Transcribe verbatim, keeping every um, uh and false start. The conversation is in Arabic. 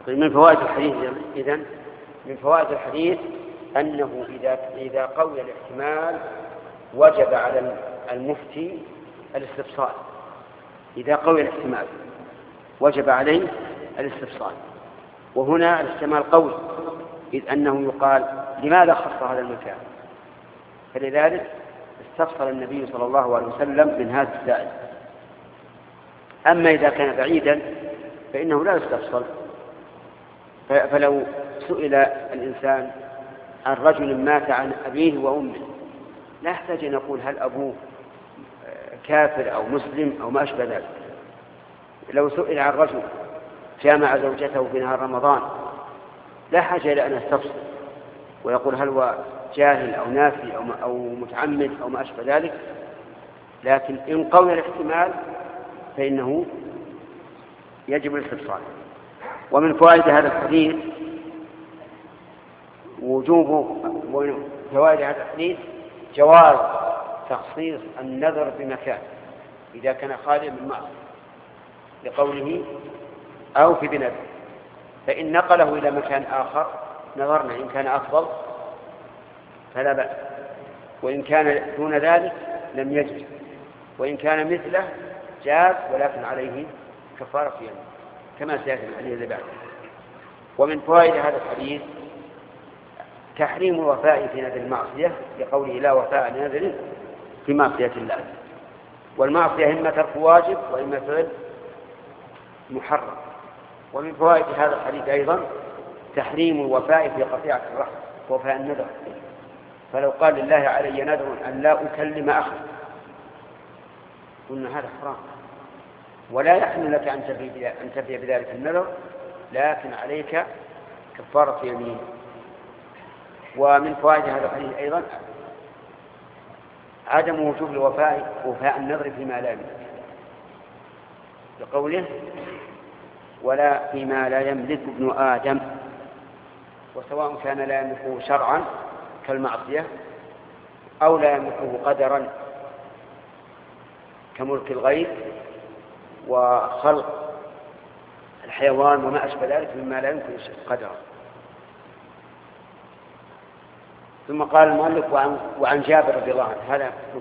من فوائد الحديث إذن من فوائد الحديث أنه إذا إذا قوي الاحتمال وجب على المفتي الاستفصال. إذا قوي الاحتمال وجب عليه الاستفصال، وهنا الاحتمال قوي، إذ أنه يقال لماذا خص هذا المكان؟ فلذلك استفصل النبي صلى الله عليه وسلم من هذا السائل. أما إذا كان بعيدا فإنه لا يستفصل. فلو سئل الإنسان عن رجل مات عن أبيه وأمه لا يحتاج أن يقول هل أبوه كافر أو مسلم أو ما أشبه ذلك. لو سئل عن رجل جامع زوجته في نهار رمضان لا حاجة إلى أن يستفصل ويقول هل هو جاهل أو ناسي أو متعمد أو ما أشبه ذلك، لكن إن قوي الاحتمال فإنه يجب الاستفصال. ومن فوائد هذا الحديث وجوب فوائد هذا الحديث جواز تخصيص النذر بمكان إذا كان خاليا من معصية لقوله أو في بنذر، فإن نقله إلى مكان آخر نظرنا إن كان أفضل فلا بأس، وإن كان دون ذلك لم يجوز، وإن كان مثله جاز ولكن عليه كفارة يمين كما سيأتي الحديث اللي بعده. ومن فوائد هذا الحديث تحريم الوفاء في نذر المعصية لقوله لا وفاء لنذر في معصية الله، والمعصية إما ترك واجب وإما فعل محرم. ومن فوائد هذا الحديث أيضا تحريم الوفاء في قطيعة الرحم وفاء النذر، فلو قال لله علي نذر أن لا أكلم أخي قلنا هذا حرام ولا يحل لك أن تفي بذلك النذر، لكن عليك كفارة يمين. ومن فوائد هذا الحديث أيضا عدم وجوب الوفاء وفاء النذر فيما لا يملك لقوله ولا فيما لا يملك ابن آدم، وسواء كان لا يملكه شرعا كالمعصية أو لا يملكه قدرا كملك الغيب وخلق الحيوان وما أشبه ذلك مما لا يمكن قدرا. ثم قال المؤلف وعن, وعن جابر رضي الله عنه هذا